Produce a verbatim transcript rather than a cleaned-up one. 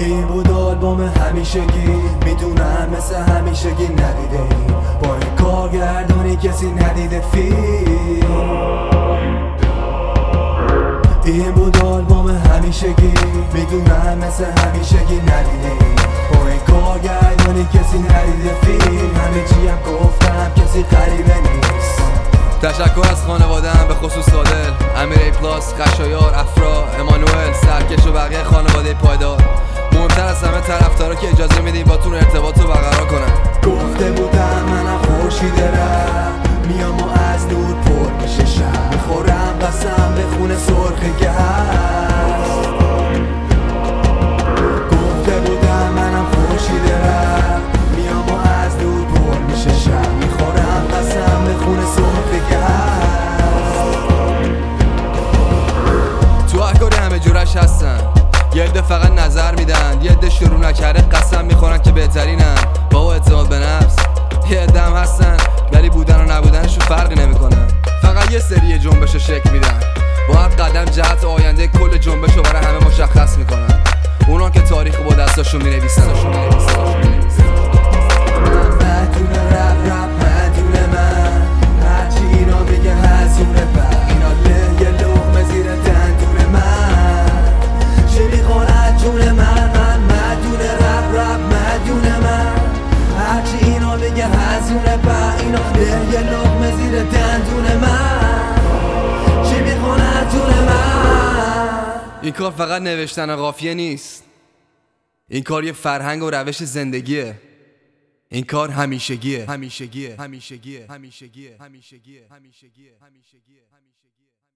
این بود آلبوم همیشگی، میدونم مثل همیشگی ندیده ای، با این کارگردانی کسی ندیده فیلم. این بود آلبوم همیشگی، میدونم مثل همیشگی ندیده ای، با این کارگردانی کسی ندیده فیلم. همه چی هم گفتم کسی غریبه نیست. تشکر از خانواده‌ام، به خصوص عادل، امیر ای پلاس، خشایار، افرا، امانوئل، سرکش و بقیه خانواده پایدار. مهمتر از همه طرفدارا که اجازه میدین باتون ارتباط رو برقرار کنن. گفته بودم منم خورشید رپ، میام و از دور پر میشه شب، میخورم قسم به خون سرخ گرد. گفته بودم منم خورشید رپ، میام و از دور پر میشه شب، میخورم قسم به خون سرخ گرد. تو هر کاری همه جورش هستن، یه عده فقط نظر میدن، یه عده شروع نکرده قسم میخورن که بهترینن. بابا اعتماد به نفس. یه عده هم هستن ولی بودن و نبودنشون فرقی نمیکنه، فقط یه سری جنبش شکل میدن، با هر قدم جهت آینده کل جنبش رو برای همه مشخص میکنن. اونا که تاریخ با دستاشون مینویسن. یه لقمه زیر دندون من، چی میخونه جون من. این کار فقط نوشتن قافیه نیست، این کار یه فرهنگ و روش زندگیه. این کار همیشگیه همیشگیه همیشگیه همیشگیه همیشگیه همیشگیه همیشگیه همیشگیه